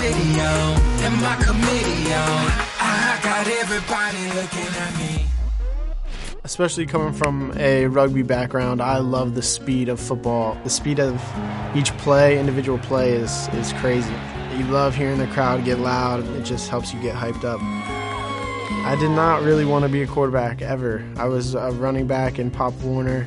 video and my committee on. I got everybody looking at me. Especially coming from a rugby background, I love the speed of football. The speed of each play, individual play, is crazy. You love hearing the crowd get loud. It just helps you get hyped up. I did not really want to be a quarterback ever. I was a running back in Pop Warner.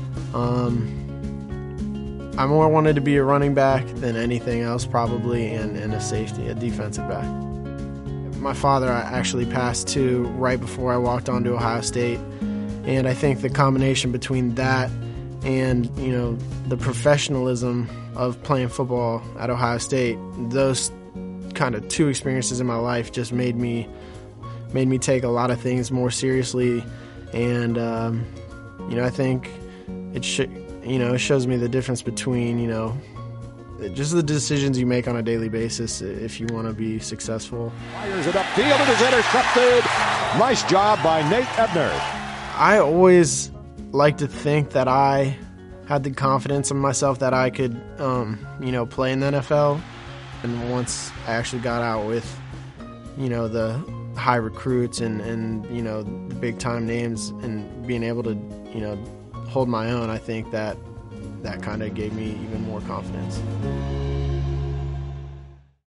I more wanted to be a running back than anything else probably, and a safety, a defensive back. My father actually passed too right before I walked onto Ohio State. And I think the combination between that and, the professionalism of playing football at Ohio State, those kind of two experiences in my life just made me take a lot of things more seriously. And, I think it shows me the difference between, just the decisions you make on a daily basis if you want to be successful. Fires it upfield. It is intercepted. Nice job by Nate Ebner. I always like to think that I had the confidence in myself that I could, play in the NFL. And once I actually got out with, the high recruits and the big-time names and being able to, hold my own, I think that kind of gave me even more confidence.